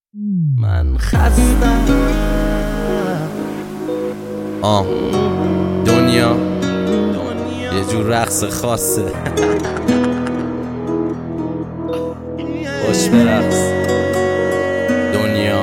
من خستم دنیا یه جور رقص خاصه باش برقص دنیا.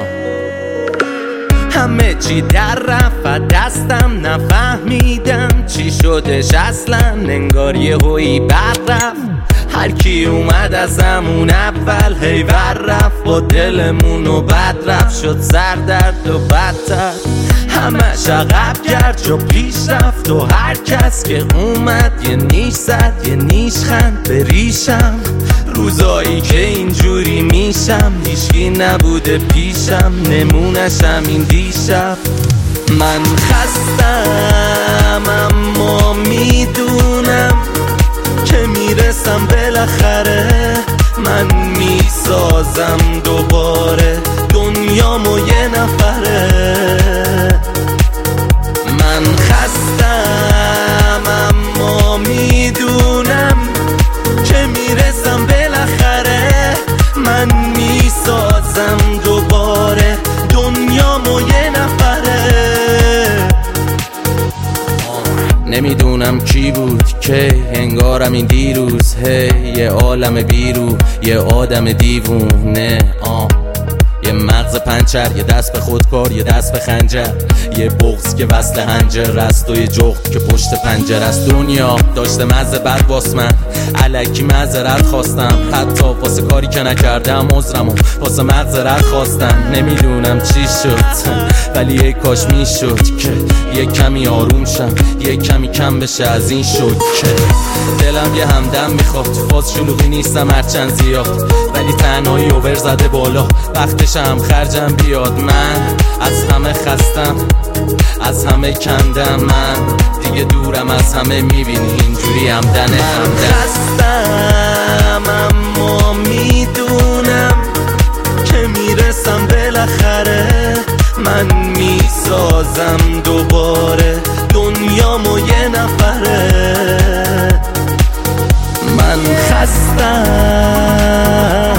همه چی در رفت دستم نفهمیدم چی شدش اصلا، انگار یه هویی بر رفت. هر کی اومد از همون اول هیور رفت، با دلمونو بد رفت شد سردرد و بدتر. همش عقب کرد چو پیش رفت و هر کس که اومد یه نیش زد یه نیش خند به ریشم. روزایی که اینجوری میشم هیچکی نبوده پیشم، نمونشم این دیشب. من خستم اما میدونم که میرسم بالاخره، من میسازم دوباره دنیامو یه نفره. من خستم اما میدونم که میرسم بالاخره، من میسازم دوباره دنیامو یه نفره. نمیدونم کی بود که انگارم این دیروز یه عالم بیرو یه آدم دیوونه. یه مغز پنچر، یه دست به خودکار، یه دست به خنجر، یه بغض که وصل هنجر است و یه جغد که پشت پنجر است. دنیا داشته مزه بد واس من الکی معذرت خواستم، حتی واسه کاری که نکردم عذرمو واسه مغزرت خواستم. نمیدونم چی شد ولی یه کاش میشد که یه کمی آروم شم، یه کمی کم بشه از این شد که دلم یه همدم میخواد. فاز شلوغی نیستم هرچند زیاد، ولی تنهایی اوور زده بالا وقتشم خرجم بیاد. من از همه خستم از همه کندم، من دیگه دورم از همه میبینی اینجوری همدن همدن. خستم اما میدونم که میرسم بالاخره، من میسازم دوباره دنیامو یه نفره. من خستم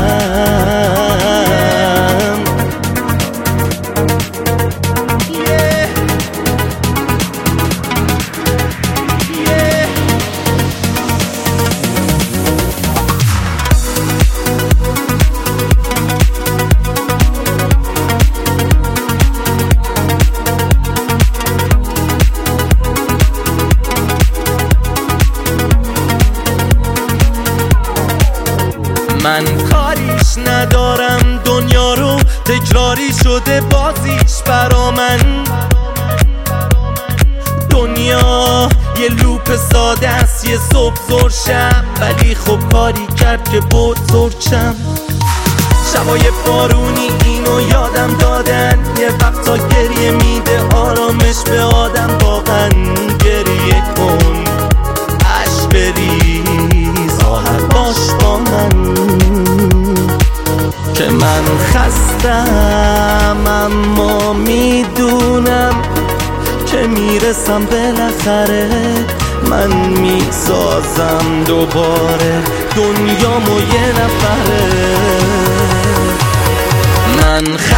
من کاریش ندارم دنیا رو، تکراری شده بازیش برا من. دنیا یه لوپ ساده است، یه صبح زور شب، ولی خب کاری کرد که بزرگشم. شبای بارونی اینو یادم دادن، یه وقتا گریه میده آرامش به آدم. واقعا گریه کن عشق بریز آهر باش با من، که من خستم اما میدونم که میرسم بالاخره، من میسازم دوباره دنیامو یه نفره. من